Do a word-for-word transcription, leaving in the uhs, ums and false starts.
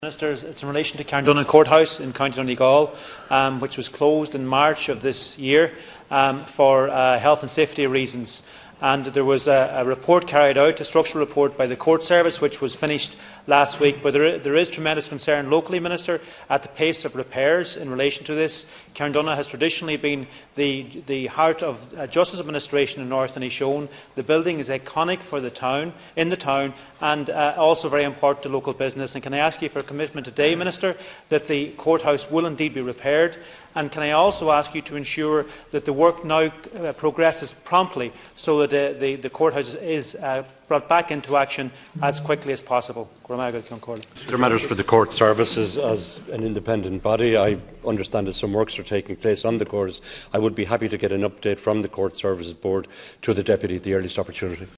Ministers, it's in relation to Carndonagh Courthouse in County Donegal, um, which was closed in March of this year um, for uh, health and safety reasons. And there was a, a report carried out, a structural report by the Court Service, which was finished last week. But there, there is tremendous concern locally, Minister, at the pace of repairs in relation to this. Carndonagh has traditionally been the, the heart of uh, justice administration in North Inishowen. The building is iconic for the town, in the town, and uh, also very important to local business. And can I ask you for a commitment today, Minister, that the courthouse will indeed be repaired? And can I also ask you to ensure that the work now uh, progresses promptly so that uh, the, the courthouse is uh, brought back into action as quickly as possible? There are matters for the Court Services as an independent body. I understand that some works are taking place on the courts. I would be happy to get an update from the Court Services Board to the Deputy at the earliest opportunity.